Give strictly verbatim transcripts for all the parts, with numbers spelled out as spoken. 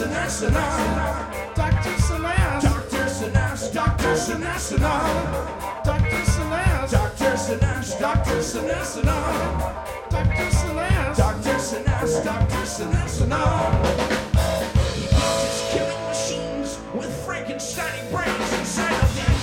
Sinasana, Doctor Sinasana, Doctor Sinasana, Doctor Sinasana, Doctor Sinasana, Doctor Sinasana, Doctor Sinasana, Doctor Sinasana, Doctor Sinasana, Doctor Sinasana. He built his killing machines with Frankenstein brains inside of them.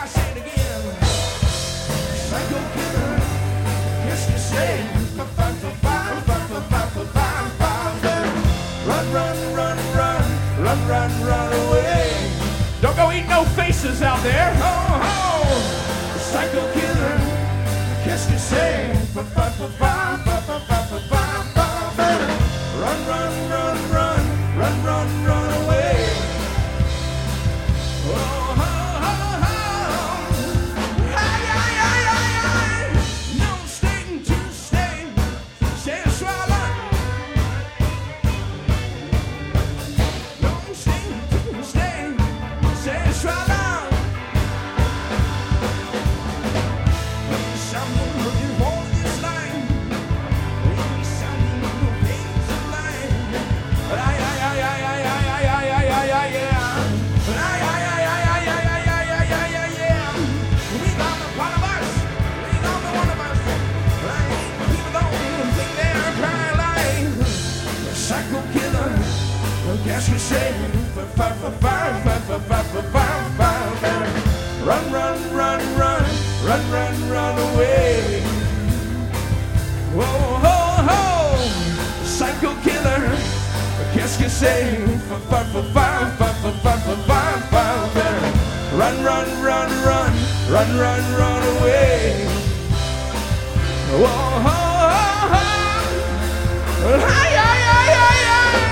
I say it again. Psycho killer, yes you say. Run, run, run, run, run, run, run away. Don't go eat no faces out there. Oh, oh. Psycho killer, yes you say. Run, run, run, run, run, run, run away. Oh, oh, oh, oh. Ay, ay, ay, ay, ay. No state to stay. Stay and swallow. No state to stay. Stay and swallow. Something looking for this line. Maybe something looking for this line. But I, I, I, I, I, I, I, I, I, I, I, yeah. But I, I, I, I, I, I, I, I, I, I, I, yeah. We got the one of us. We got the one of us. Right? People don't think they're crying like psycho killer. I guess you say, five, five, five, five, five, five, five, five, five. Run, run, run, run, run, run, run away. Whoa, ho, ho, psycho killer. Qu'est-ce que c'est? Run, run, run, run, run, run, run away. Whoa, ho, ho, ho. Hi, hi, hi, hi, hi.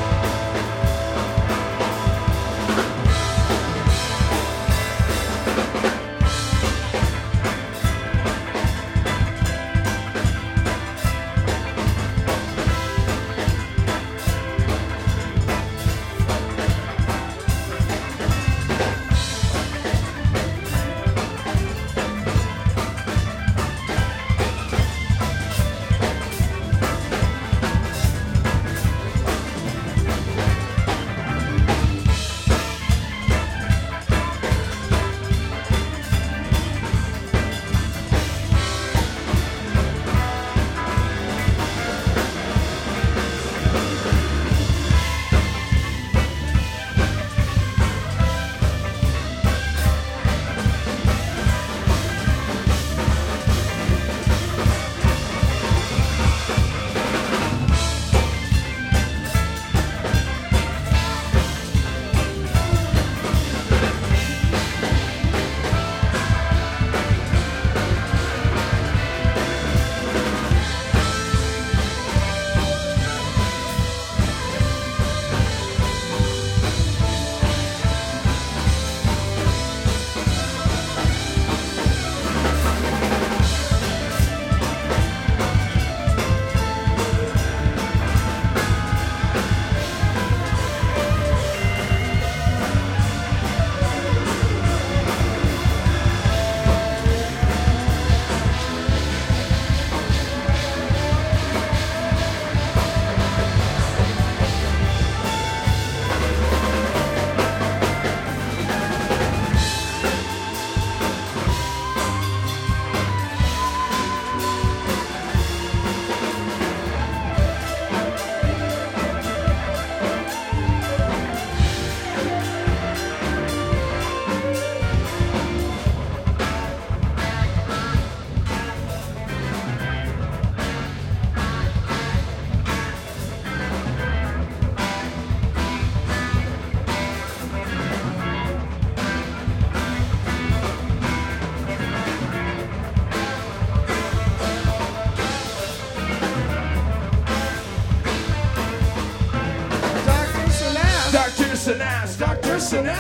Sinaz, Doctor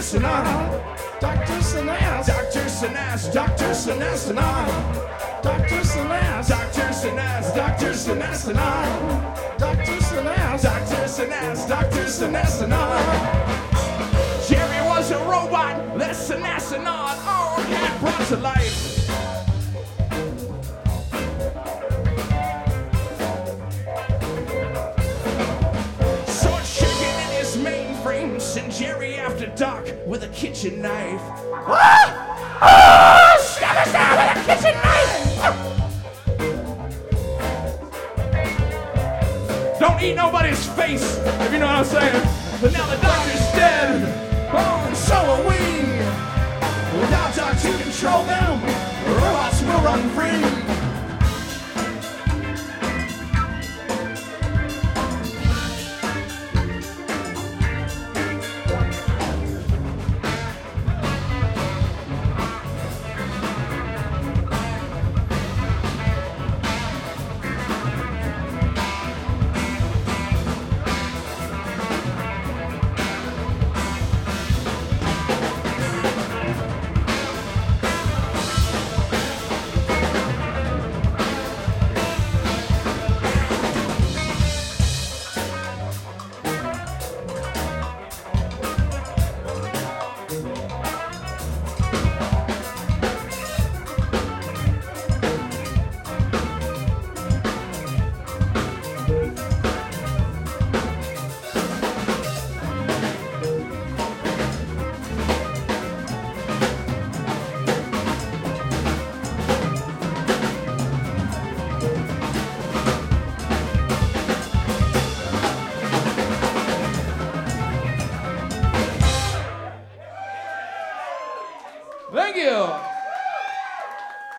Sinaz, Doctor Sinaz, Doctor Sinaz, Doctor Sinaz, Doctor Sinaz, Doctor Sinaz, Doctor Sinaz, Doctor Sinaz, Doctor Sinaz, Doctor Sinaz. Jerry was a robot, less an astronaut, all cat brought to life. Send Jerry after dark with a kitchen knife. Ah! Ah! Stab us down with a kitchen knife! Don't eat nobody's face, if you know what I'm saying. But now the doctor's dead. Oh, and so are we. Without Doctor, you can control them, robots will run free. Thank you.